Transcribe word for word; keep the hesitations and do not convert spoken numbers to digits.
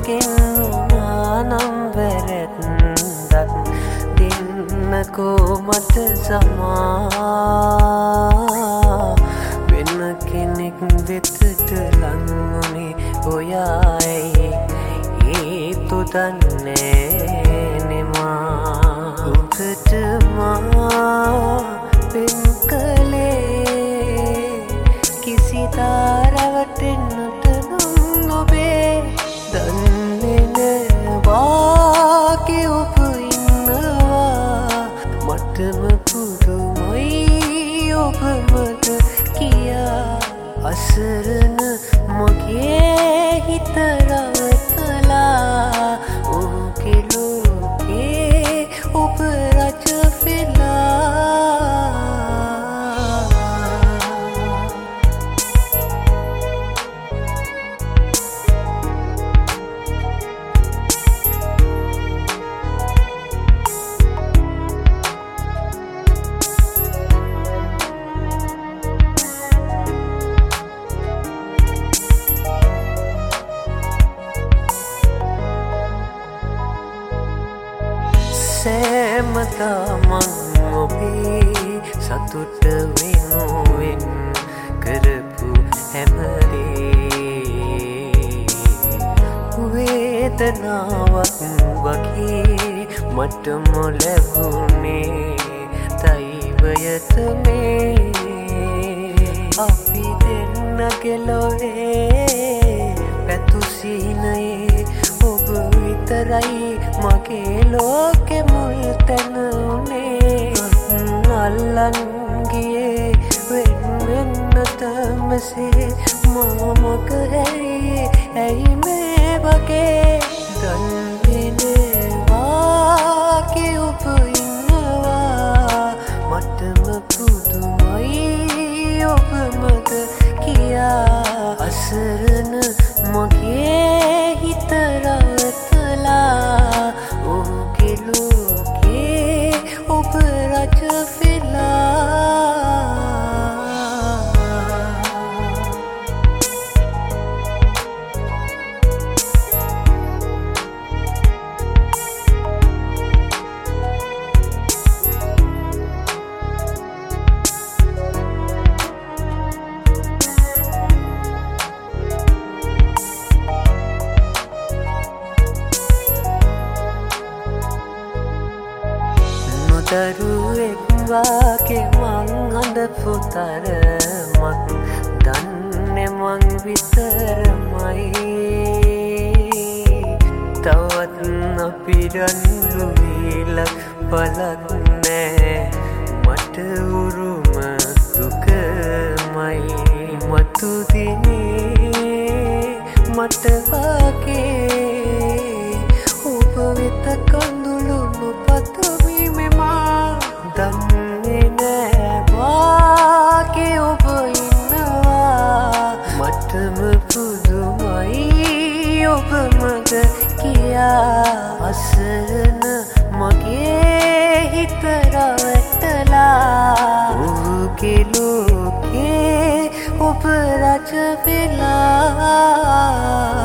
මගෙන් නානම් වැරැද්දක් දෙන්නකෝ මට සමා වෙන කෙනෙක් වෙතට ලංවුනේ ඔයායි ඒතු දන්නේ නෙමා ඔබට මා වෙන් කළේ කිසිදා රැවටෙන්නට නම් නොවේ දන්නේ නෑවාගේ ඔබ ඉන්නවා මටම පුදුමයි ඔබ මට කියා අසරණ මගේ හිත රවටලා ඔහුගේ ලෝකේ ඔබ රජ වෙලා සෑමදා මං ඔබේ සතුට වෙනුවෙන් කරපු හැමදේ වේදනාවක් වගේ මටම ලැබුණේ දෛවයටනේ අපි දෙන්න කෙලොවේ පැතුසිනයේ ඔබ විතරයි මගේ ලෝකෙ මුල් තැන උනේ අල්ලන් ගියේ වෙන් වෙන්නට මෙසේ මමක හැරියේ ඇයි මේ වගේ දන්නේ නෑවාගේ ඔබ ඉන්නවා මටම පුදුමයි ඔබ මට කියා අසරණ මගේ හිත රවටලා ඔහුගේ ලෝකේ ඔබ රජ වෙලා දරුවෙක් වාගේ මං අඳපු තරමක් දන්නේ මං විතරමයි තවත් අපි රණ්ඩු වීලක් පලක් නෑ මට උරුම දුකමයි මතු දිනේ මට වාගේ ඔබ වෙත කඳුළු නොපතමි දන්නේ නෑවාගේ ඔබ ඉන්නවා මටම පුදුමයි ඔබ මට කියා අසරණ මගේ හිත රවටලා ඔහුගේ ලෝකේ ඔබ රජ වෙලා